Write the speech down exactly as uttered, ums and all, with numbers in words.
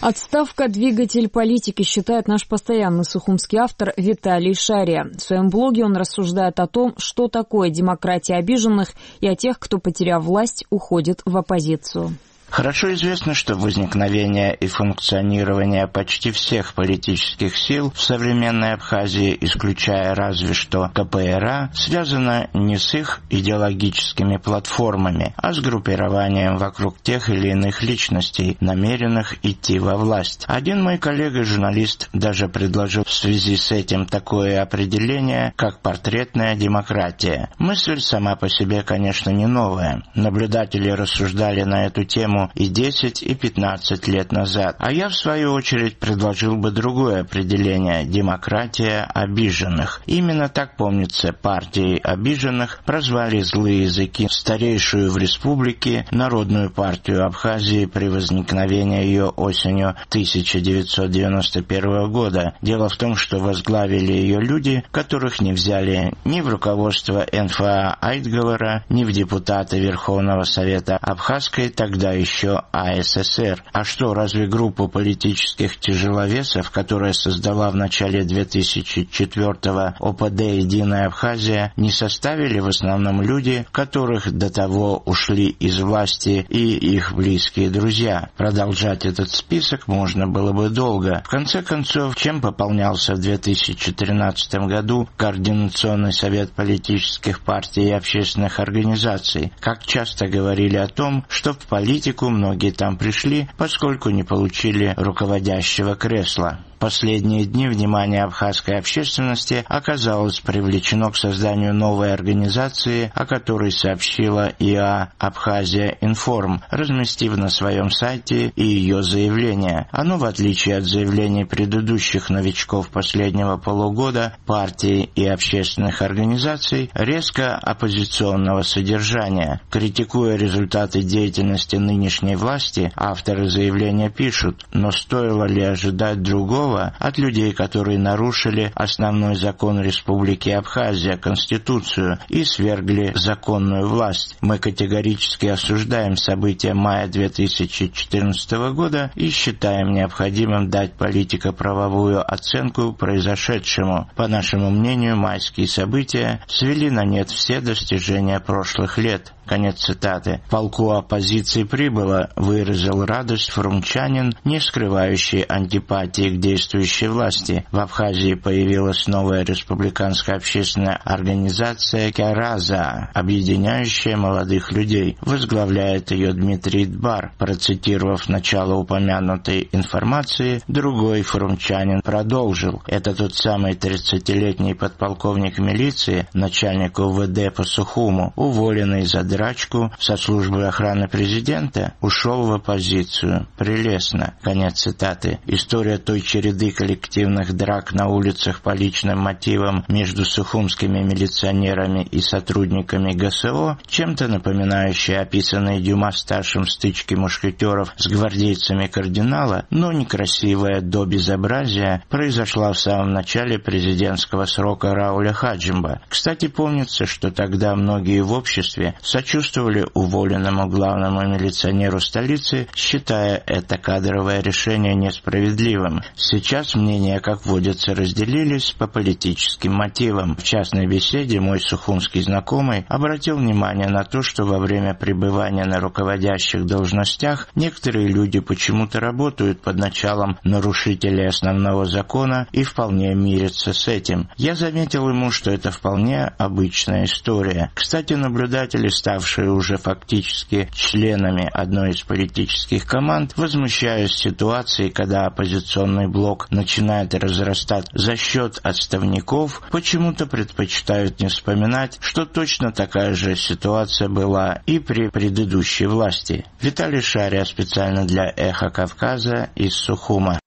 Отставка – двигатель политики, считает наш постоянный сухумский автор Виталий Шария. В своем блоге он рассуждает о том, что такое демократия обиженных и о тех, кто, потеряв власть, уходит в оппозицию. Хорошо известно, что возникновение и функционирование почти всех политических сил в современной Абхазии, исключая разве что ка пэ эр а, связано не с их идеологическими платформами, а с группированием вокруг тех или иных личностей, намеренных идти во власть. Один мой коллега-журналист даже предложил в связи с этим такое определение, как портретная демократия. Мысль сама по себе, конечно, не новая. Наблюдатели рассуждали на эту тему и десять, и пятнадцать лет назад. А я, в свою очередь, предложил бы другое определение – демократия обиженных. Именно так, помнится, партией обиженных прозвали злые языки старейшую в республике Народную партию Абхазии при возникновении ее осенью тысяча девятьсот девяносто первого года. Дело в том, что возглавили ее люди, которых не взяли ни в руководство эн эф а Айтговора, ни в депутаты Верховного Совета Абхазской, тогда еще а эс эс эр. А что, разве группу политических тяжеловесов, которая создала в начале две тысячи четвёртого о пэ дэ «Единая Абхазия», не составили в основном люди, которых до того ушли из власти и их близкие друзья? Продолжать этот список можно было бы долго. В конце концов, чем пополнялся в две тысячи тринадцатом году Координационный совет политических партий и общественных организаций? Как часто говорили о том, что в политику многие там пришли, поскольку не получили руководящего кресла. Последние дни внимание абхазской общественности оказалось привлечено к созданию новой организации, о которой сообщила и а «Абхазия Информ», разместив на своем сайте и ее заявление. Оно, в отличие от заявлений предыдущих новичков последнего полугода, партий и общественных организаций, резко оппозиционного содержания. Критикуя результаты деятельности нынешней власти, авторы заявления пишут: «Но стоило ли ожидать другого от людей, которые нарушили основной закон Республики Абхазия, Конституцию, и свергли законную власть? Мы категорически осуждаем события мая две тысячи четырнадцатого года и считаем необходимым дать политико-правовую оценку произошедшему. По нашему мнению, майские события свели на нет все достижения прошлых лет». Конец цитаты. Полку оппозиции прибыло, выразил радость фрумчанин, не скрывающий антипатии к действующей власти. В Абхазии появилась новая республиканская общественная организация «Кяраза», объединяющая молодых людей. Возглавляет ее Дмитрий Дбар. Процитировав начало упомянутой информации, другой фрумчанин продолжил: «Это тот самый тридцатилетний подполковник милиции, начальник о вэ дэ по Сухуму, уволенный за драчку со службы охраны президента, ушел в оппозицию. Прелестно». Конец цитаты. История той череды коллективных драк на улицах по личным мотивам между сухумскими милиционерами и сотрудниками гэ эс о, чем-то напоминающая описанные Дюма-старшим стычки мушкетеров с гвардейцами кардинала, но некрасивая до безобразия, произошла в самом начале президентского срока Рауля Хаджимба. Кстати, помнится, что тогда многие в обществе сочувствовали уволенному главному милиционеру столицы, считая это кадровое решение несправедливым. Сейчас мнения, как водится, разделились по политическим мотивам. В частной беседе мой сухумский знакомый обратил внимание на то, что во время пребывания на руководящих должностях некоторые люди почему-то работают под началом нарушителей основного закона и вполне мирятся с этим. Я заметил ему, что это вполне обычная история. Кстати, наблюдатели, ставшие уже фактически членами одной из политических команд, возмущаясь ситуацией, когда оппозиционный блок начинает разрастать за счет отставников, почему-то предпочитают не вспоминать, что точно такая же ситуация была и при предыдущей власти. Виталий Шария, специально для «Эхо Кавказа» из Сухума.